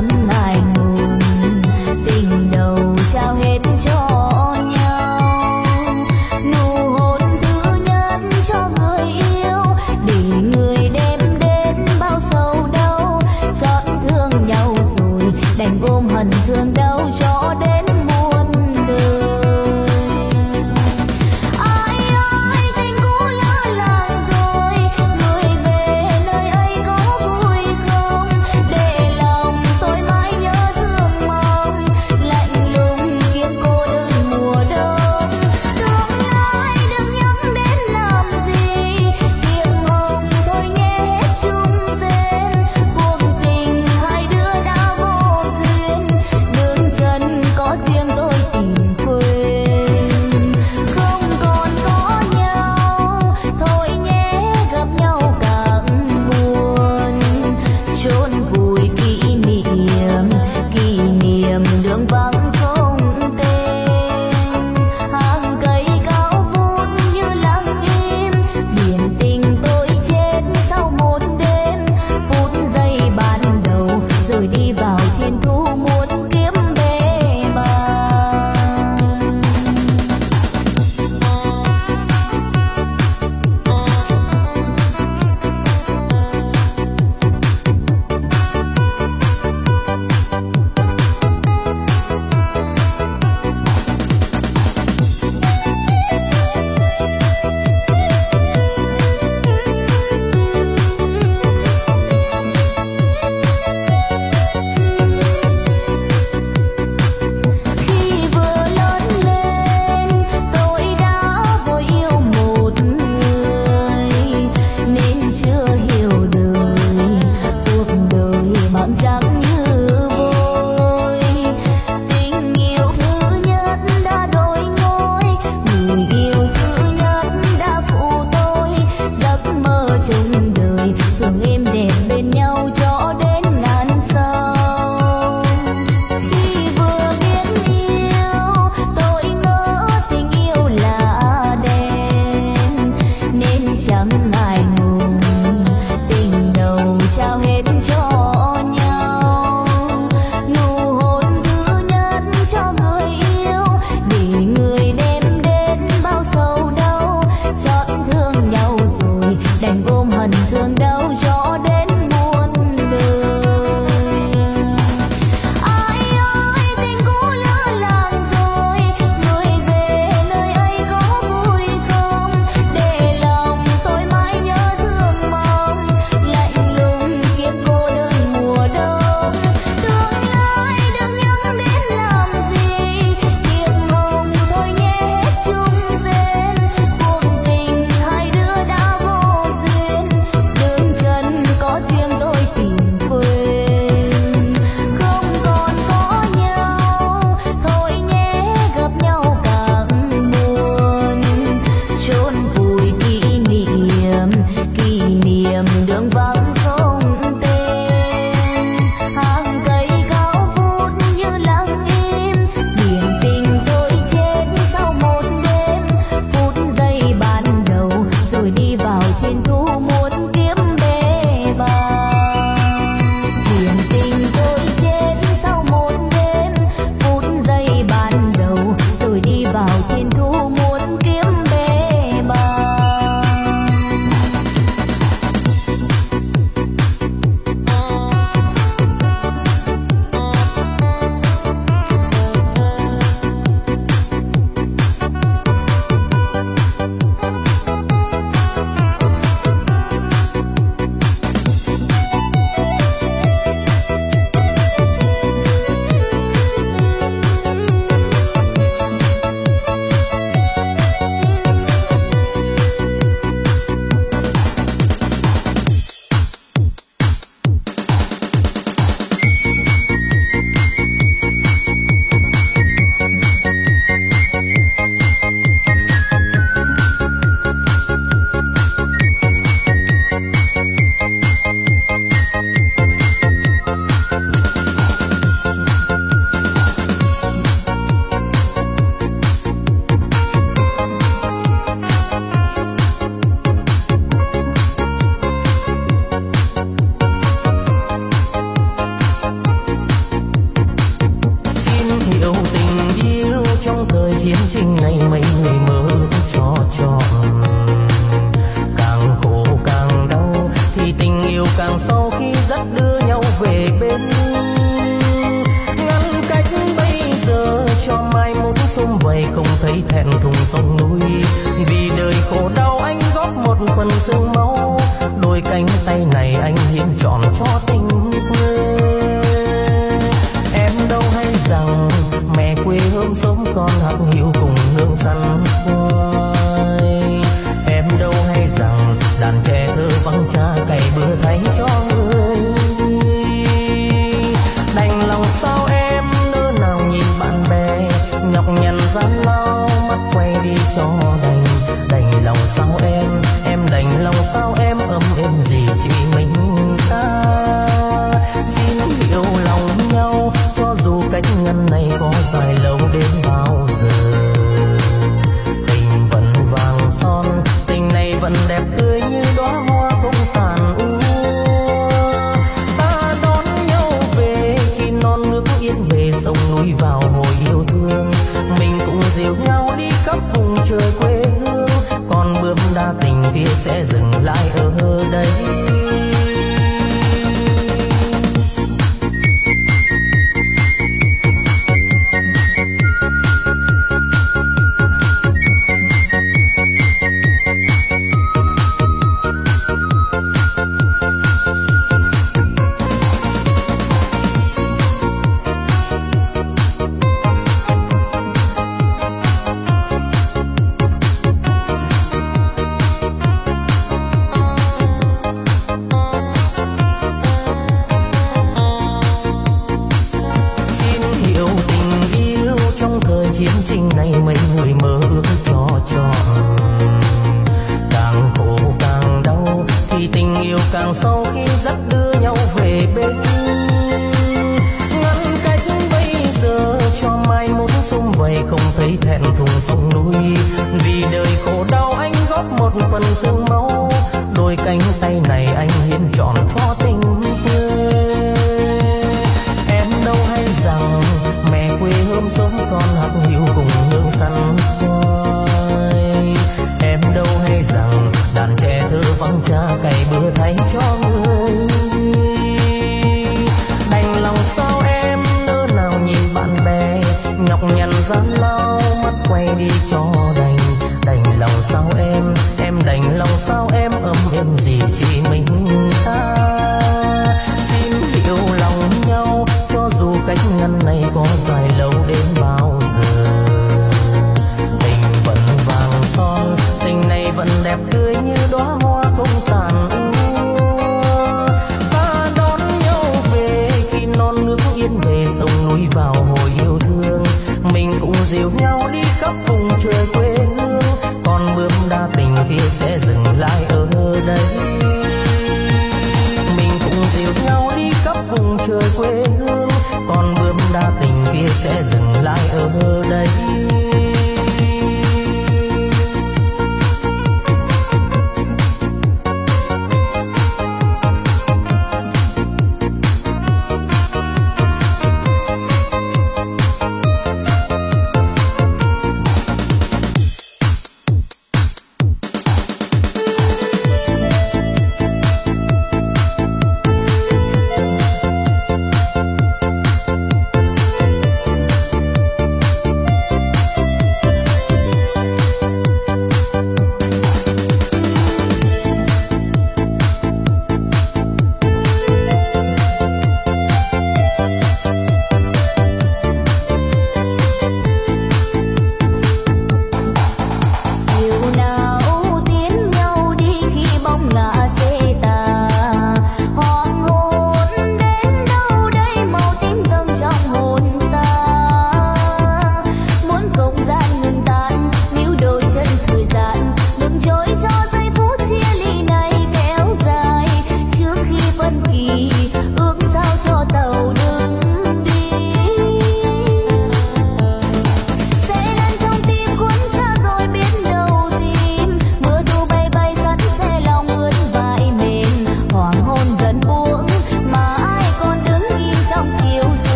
dám ngại ngùng, tình đầu trao hết cho nhau. Nụ hôn thứ nhất cho người yêu, để người đem đến bao sầu đau. Chót thương nhau rồi đành ôm hận thương đau cho đến muôn đời. Ai ơi tình cũ lỡ làng rồi, người về nơi ấy có vui không? Để lòng tôi mãi nhớ thương mong, lạnh lùng kiếp cô đơn mùa đông. Tương lai đừng nhắc đến làm gì, kiếp hồng thôi nhé hết chung tên. Cuộc tình hai đứa đã vô duyên, đường trần thấy thẹn thùng sông núi. Vì đời khổ đau anh góp một phần xương máu, đôi cánh tay này anh hiến trọn cho tình quê. Em đâu hay rằng mẹ quê hương sống con hắc hiu cùng nương săn khoai. Em đâu hay rằng đàn trẻ thơ vắng cha cày bừa thay cho người. Đành lòng sao em nỡ nào nhìn bạn bè nhọc nhằn gian lao, mắt quay đi cho đành. Đành lòng sao em đành lòng sao em ấm êm gì chỉ mình ta. Xin hiểu lòng nhau cho dù cách ngăn này có dài lâu đến bao giờ. Tình vẫn vàng son, tình này vẫn đẹp tươi như đóa hoa không tàn úa. Ta đón nhau về khi non nước yên bề, sông núi vào hồi yêu thương. Mình cũng dìu nhau đi khắp vùng trời quê hương, còn bướm đa tình kia sẽ dừng lại ở đây. Chiến tranh này mấy người mơ ước cho trọn, càng khổ càng đau thì tình yêu càng sâu khi dắt đưa nhau về bên. Ngăn cách bây giờ cho mai mốt sum vầy không thấy thẹn thùng sông núi. Vì đời khổ đau anh góp một phần xương máu, đôi cánh tay này anh hiến trọn cho tình quê. Em đâu hay rằng mẹ quê hương sống con hắc hiu cùng nương săn khoai. Em đâu hay rằng đàn trẻ thơ vắng cha cày bừa thay cho người. Đành lòng sao em nỡ nào nhìn bạn bè nhọc nhằn gian lao, mắt quay đi cho đành. Đành lòng sao em đành lòng sao em ấm êm gì chỉ mình ta. Xin hiểu lòng nhau cho dù cách ngăn này có dài lâu đến bao giờ. Tình vẫn vàng son, tình này vẫn đẹp tươi như đóa hoa không tàn úa. Ta đón nhau về khi non nước yên bề, sông núi vào hồi yêu thương. Mình cũng dìu nhau đi khắp vùng trời quê hương, còn bướm đa tình kia sẽ dừng lại ở đây. Mình cũng dìu nhau đi khắp vùng trời quê hương, còn bướm đa tình kia sẽ dừng lại ở đây.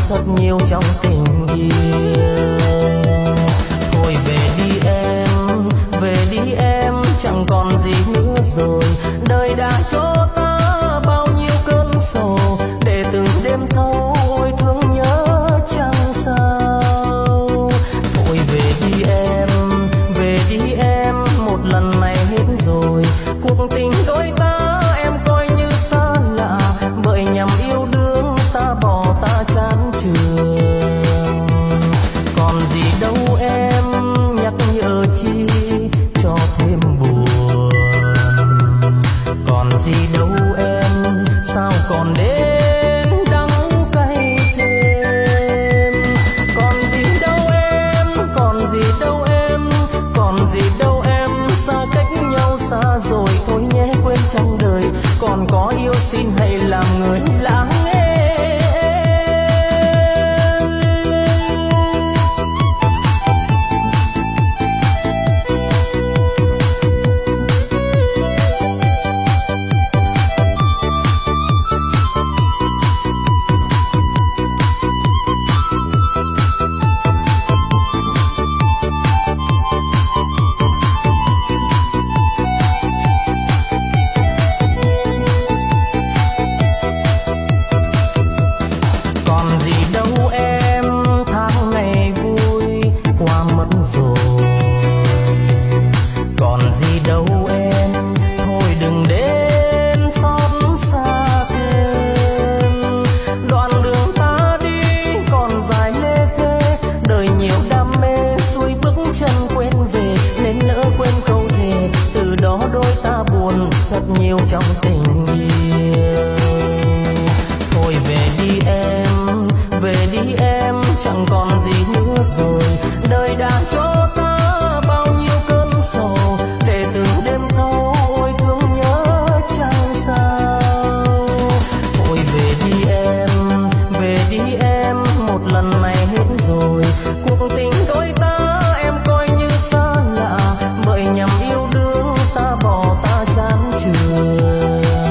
thật nhiều trong tình yêu. Thôi về đi em, chẳng còn gì nữa rồi. Đời đã cho ta bao nhiêu cơn sầu, để từng đêm thâu ôi thương nhớ chẳng sao. Thôi về đi em, một lần này hết rồi. Cuộc tình đôi ta em coi như xa lạ, bởi nhằm yêu đương ta bỏ ta chán trường. Còn gì đâu em nhắc nhở chi cho thêm buồn. Còn gì đâu em sao còn đến đắng cay thêm. Còn gì đâu em, còn gì đâu em, còn gì đâu em, xa cách nhau xa rồi. Thôi nhé quên trong đời còn có yêu, xin hãy làm người lắng nghe. Nhiều trong tình yêu. Thôi về đi em, chẳng còn gì nữa rồi. Đời đã cho ta bao nhiêu cơn sầu, để từng đêm thâu ôi thương nhớ chẳng sao. Thôi về đi em, một lần này hết rồi. Cuộc tình đôi ta em coi như xa lạ, bởi nhằm yêu đương ta bỏ ta chán trường.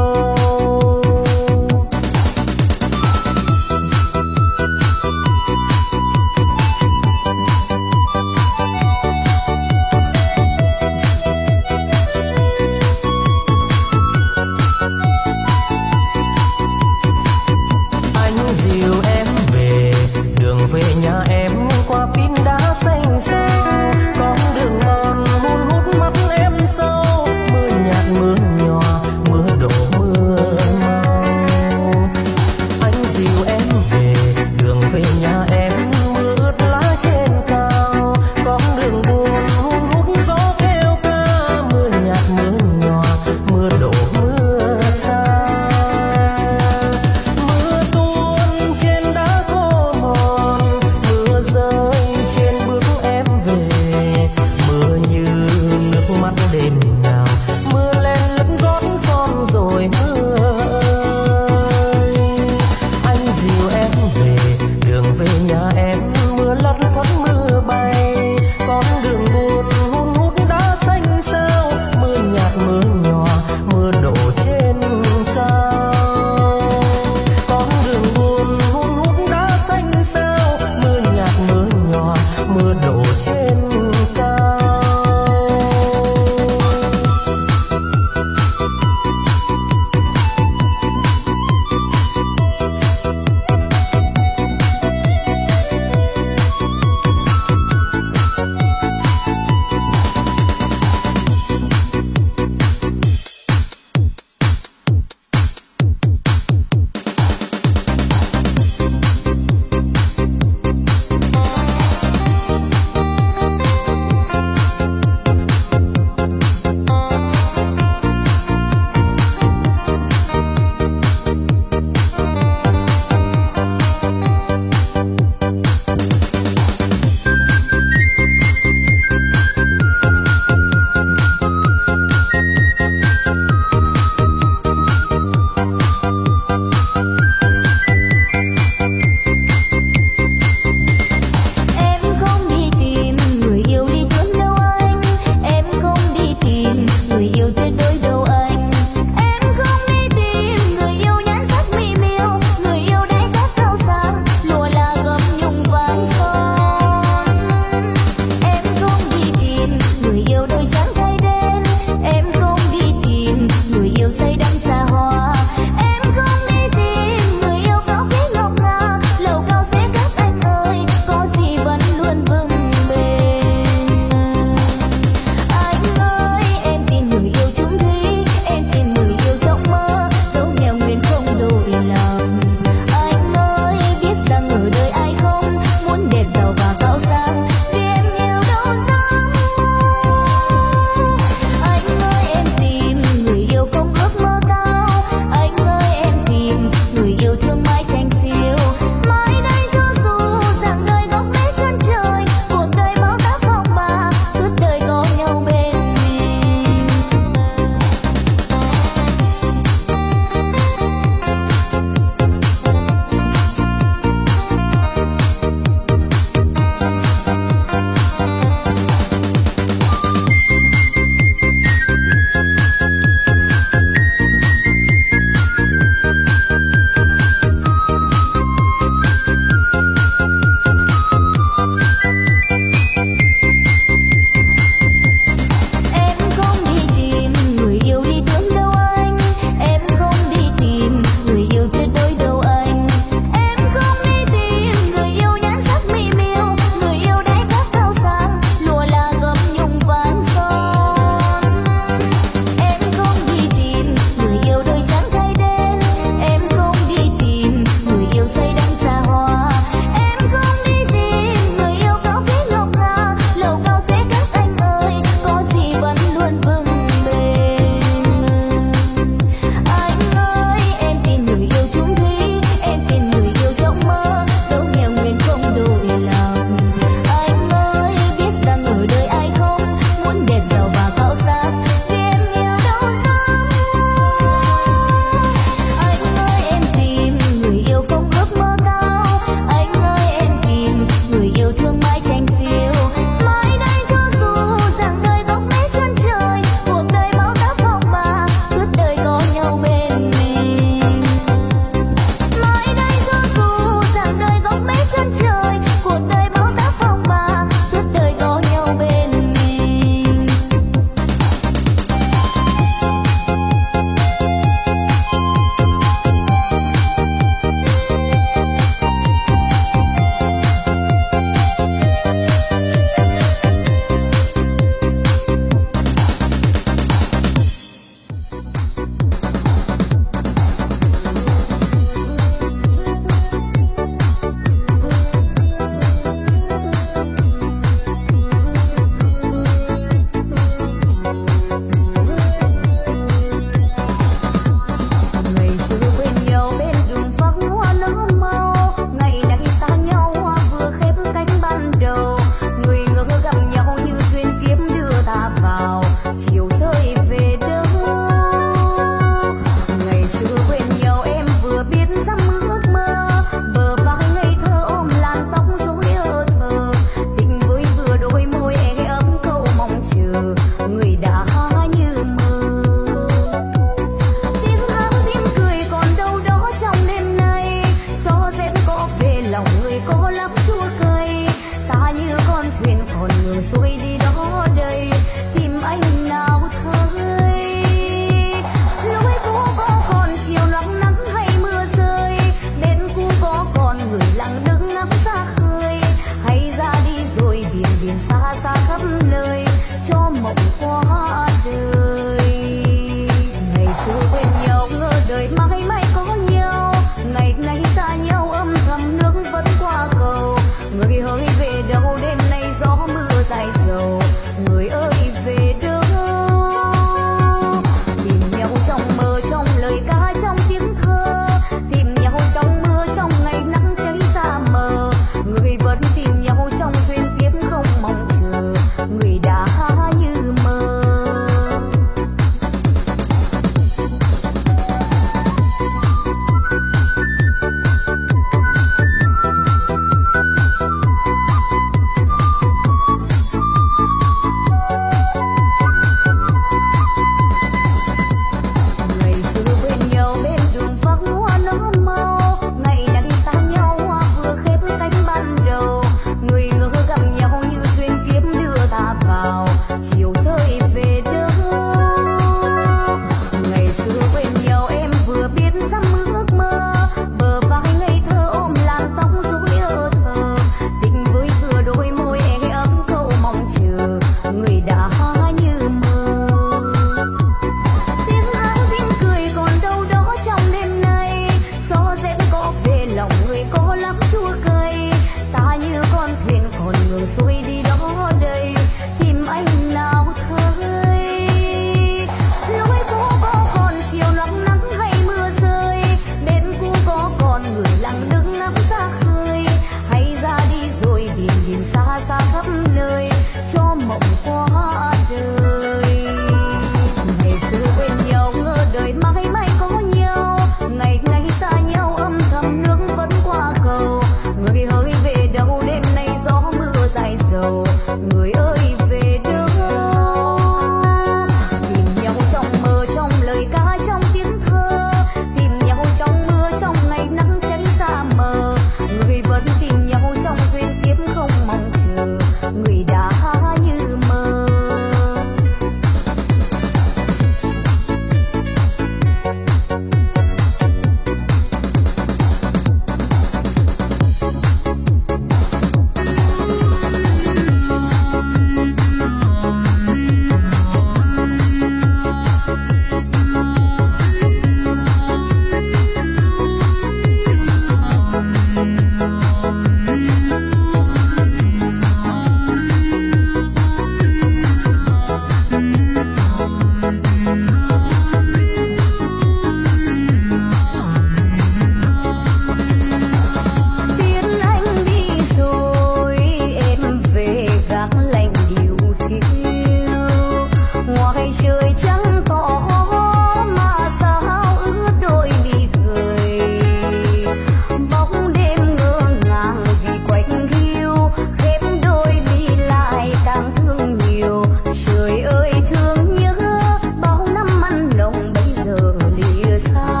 trời trắng tỏ mà sao ướt đôi mi cười. Bóng đêm ngơ ngàng vì quạnh hiu, khép đôi mi lại càng thương nhiều. Trời ơi thương nhớ bao năm ăn nồng bây giờ lìa xa.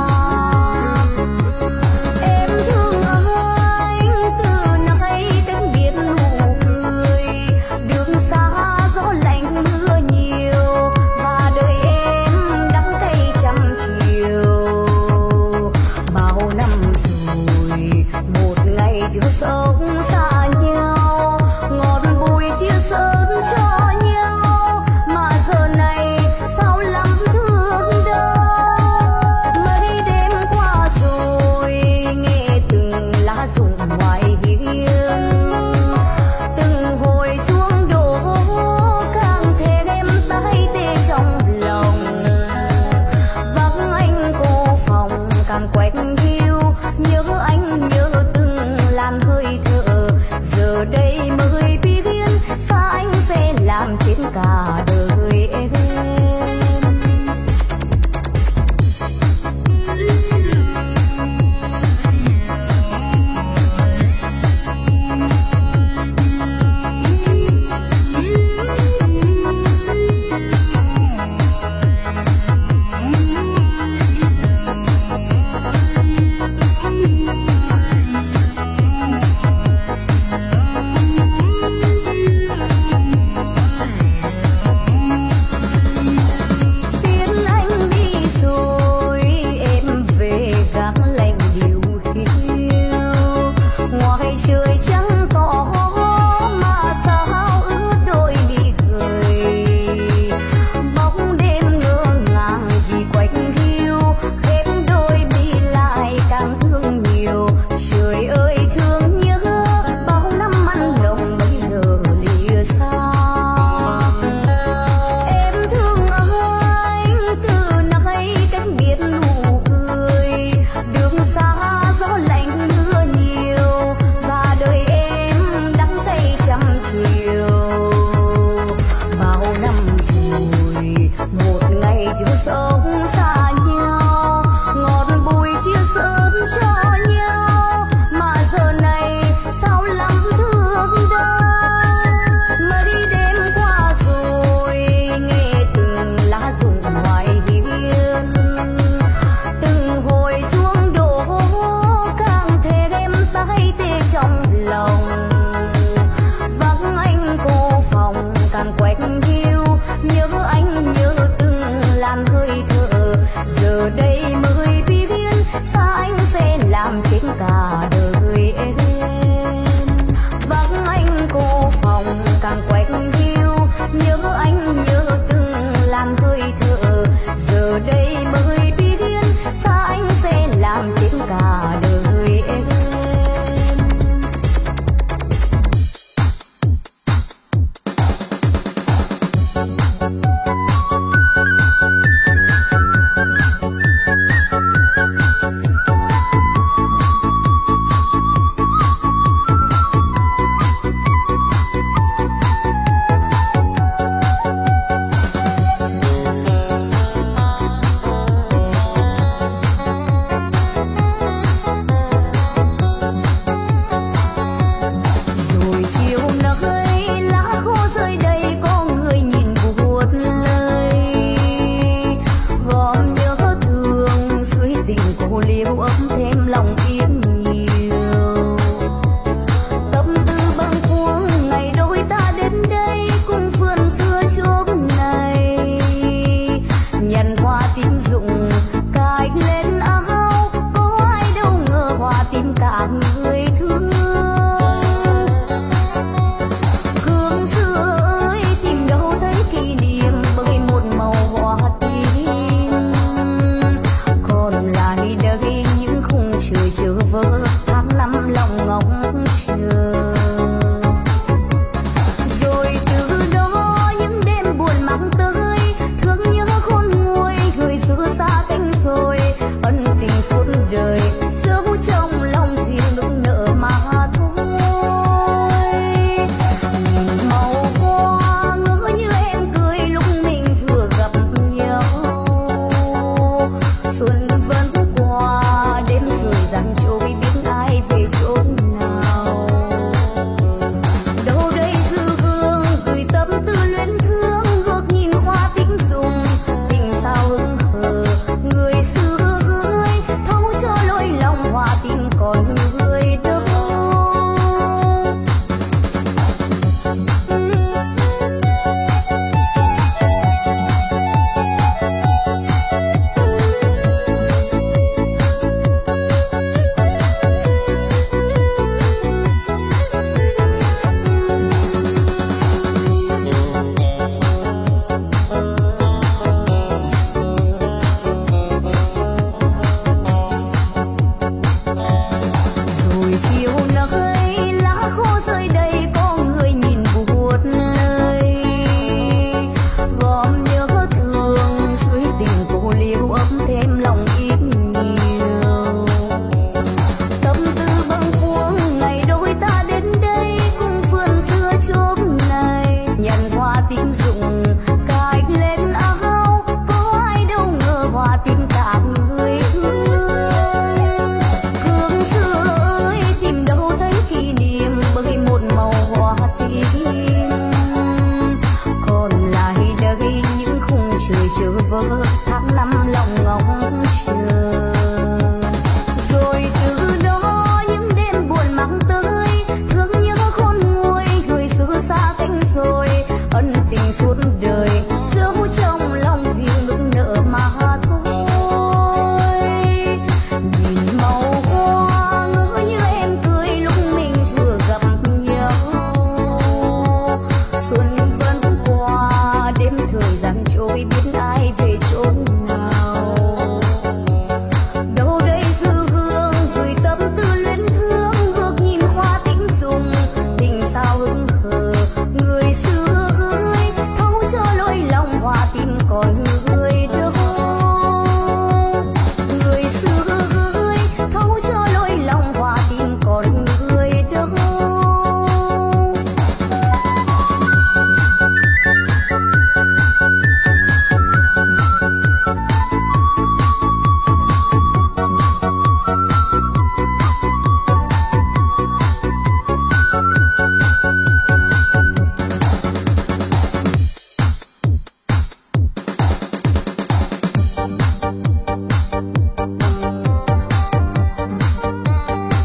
Em thương anh từ nay cánh biển nụ cười, đường xa gió lạnh mưa nhiều và đời em đắng cay trăm chiều. Bao năm rồi một ngày chưa sống xa nhau, ngọt bùi chia sớt cho nhau mà giờ này sao lắm thương đau. Mấy đêm qua rồi nghe từng lá rụng ngoài hiên, từng hồi chuông đổ càng thêm tái tê trong lòng. Vắng anh cô phòng càng quạnh hiu, nhớ anh nhớ từng làn hơi thở. Giờ đây mới biết xa anh sẽ làm chết cả đời em. Tiến anh đi rồi em về gác lạnh điều hiu. Ngoài trời trắng tỏ mà sao ướt đôi mi cười. Bóng đêm ngơ ngàng vì quạnh hiu, khép đôi mi lại càng thương nhiều. Trời ơi thương nhớ bao năm ăn nồng bây giờ lìa xa. Em thương anh từ nay cánh biển nụ cười, đường xa gió lạnh mưa nhiều và đời em đắng cay trăm chiều. Bao năm rồi một ngày chưa sống